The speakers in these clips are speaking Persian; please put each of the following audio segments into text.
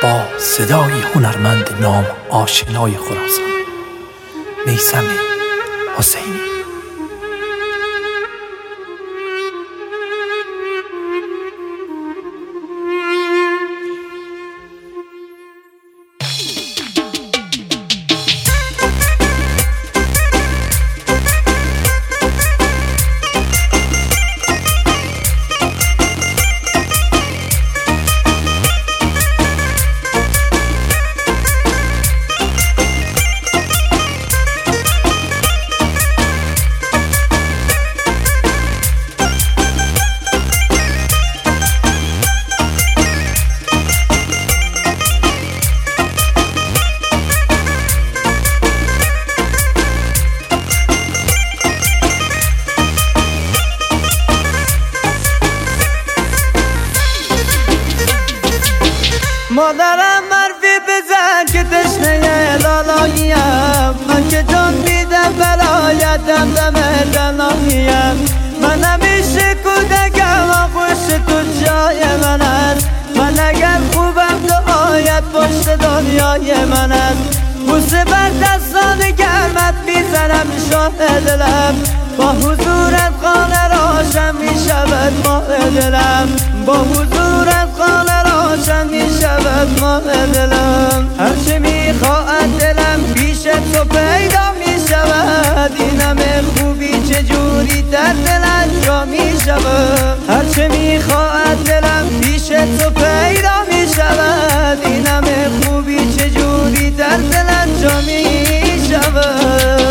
با صدای هنرمند نام آشنای خراسان میثم حسینی. مادرم حرفی بزن که تشنه لالاییم، من که جان میدم برایتم دم تنهاییم. من همیشه کودکم آغوش تو جای من است، من اگر خوبم دعایت پشت دنیای من است. بوسه بر دستان گرمت میزنم شاه دلم، با حضورت خانه روشن میشود ماه دلم، با حضورت خانه روشن میشود ماه دلم. هرچه میخواهد دلم پیش تو پیدا میشود، این همه خوبی چجوری در دلت جا میشود. هرچه میخواهد دلم پیش تو پیدا میشود، این همه خوبی چجوری در دلت جا میشود.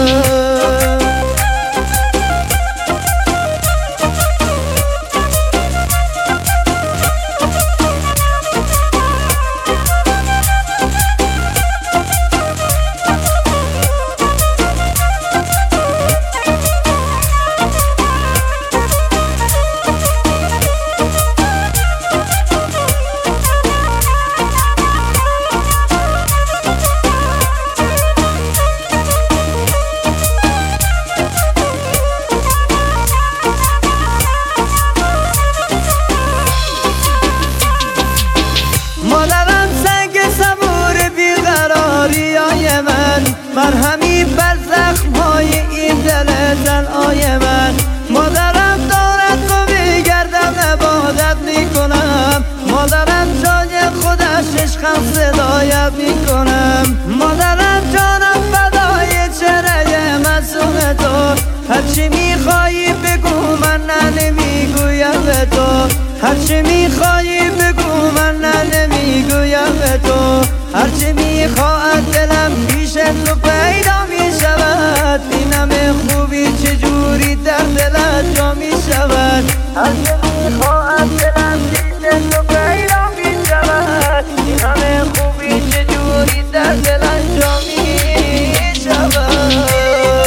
مرهمی بر زخم‌های این دل تنهای من، مادرم دارد تو میگردم عبادت میکنم، مادرم جای خودش عشقم صدایت میکنم. مادرم جانم فدای چهره معصوم تو، هرچی میخوایی بگو من نمیگویم به تو، هرچی میخوایی بگو من نمیگویم به تو. هرچی میخواهد دلم پیش تو پیدا میشود، این همه خوبی چجوری در دلت جا میشود. هرچی میخواهد دلم پیش تو پیدا میشود، این همه خوبی چجوری در دلت جا میشود.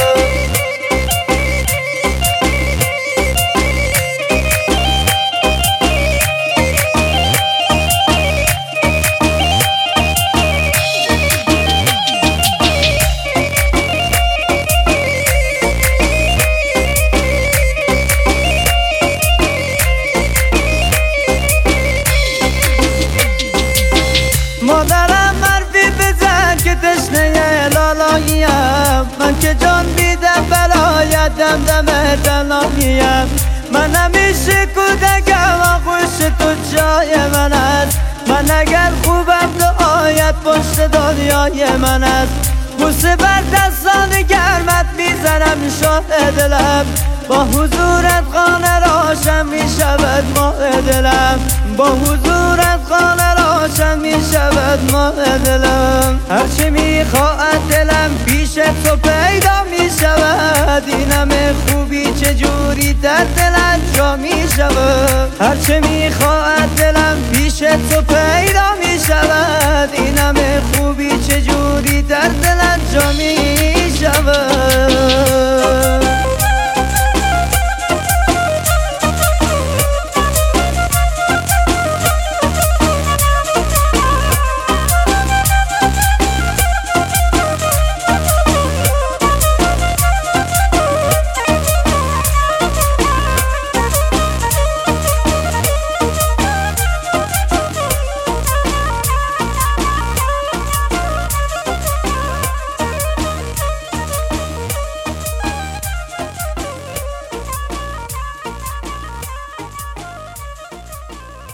مادرم حرفی بزن که تشنه لالاییم، من که جان میدم برایتم دم تنهاییم. من همیشه کودکم آغوش تو جای من است، من اگر خوبم دعایت پشت دنیای من است. بوسه بر دستان گرمت میزنم شاه دلم، با حضورت خانه روشن میشود ماه دلم، با حضورت خانه روشن میشود ماه دلم. هرچی میخواهد دلم پیش تو پیدا میشود، این همه خوبی چجوری در دلت جا میشود. هرچی میخواهد دلم پیش تو پیدا میشود.